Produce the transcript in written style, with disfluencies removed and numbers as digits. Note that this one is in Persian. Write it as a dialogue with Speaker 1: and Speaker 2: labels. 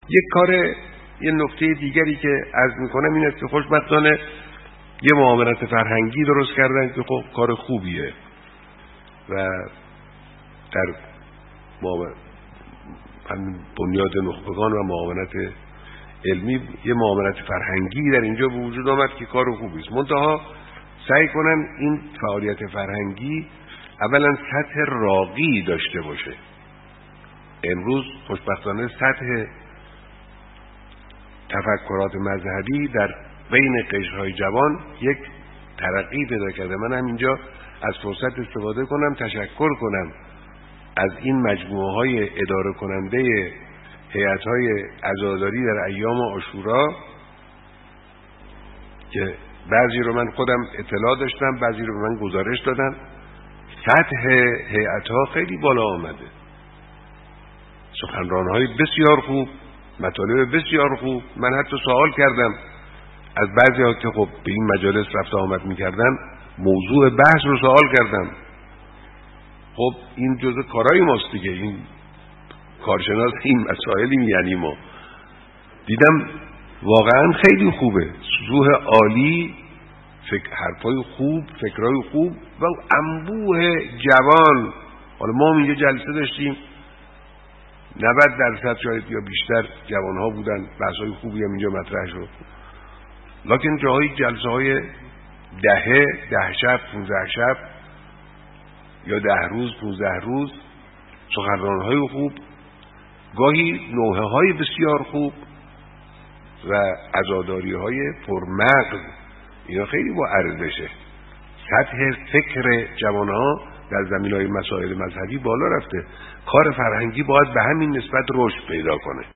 Speaker 1: یه نکته دیگری که عرض میکنم این است که خوشبختانه یه معاونت فرهنگی درست کردن که خب کار خوبیه و در بنیاد نخبگان و معاونت علمی یه معاونت فرهنگی در اینجا به وجود آمد که کار خوبی است. منتها سعی کنن این فعالیت فرهنگی اولا سطح راقی داشته باشه. امروز خوشبختانه سطح تفکرات مذهبی در بین قشرهای جوان یک ترقی پیدا کرده. من هم اینجا از فرصت استفاده کنم تشکر کنم از این مجموعه های اداره کننده هیئت های عزاداری در ایام عاشورا که بعضی رو من خودم اطلاع داشتم، بعضی رو من گزارش دادن. سطح هیئت ها خیلی بالا آمده، سخنران های بسیار خوب، مطالب بسیار خوب. من حتی سوال کردم از بعضی ها که خب به این مجالس رفت آمد میکردن، موضوع بحث رو سوال کردم. خب این جزء کارهای ماست دیگه، این کارشناس این مسائلی یعنی ما دیدم واقعا خیلی خوبه، سطوح عالی، حرفای خوب، فکرهای خوب و انبوه جوان. حالا ما اینجا جلسه داشتیم 90% شاید یا بیشتر جوانها بودن، بحث‌های خوبی هم اینجا مطرح شد. لکن جاهای جلسه های 10 شب 15 شب یا 10 روز 15 روز، سخنران‌های خوب، گاهی نوحه‌های بسیار خوب و عزاداری‌های پرمغز، اینا خیلی با ارزشه. سطح فکر جوانها در زمینه‌های مسائل مذهبی بالا رفته. کار فرهنگی باید به همین نسبت رشد پیدا کنه.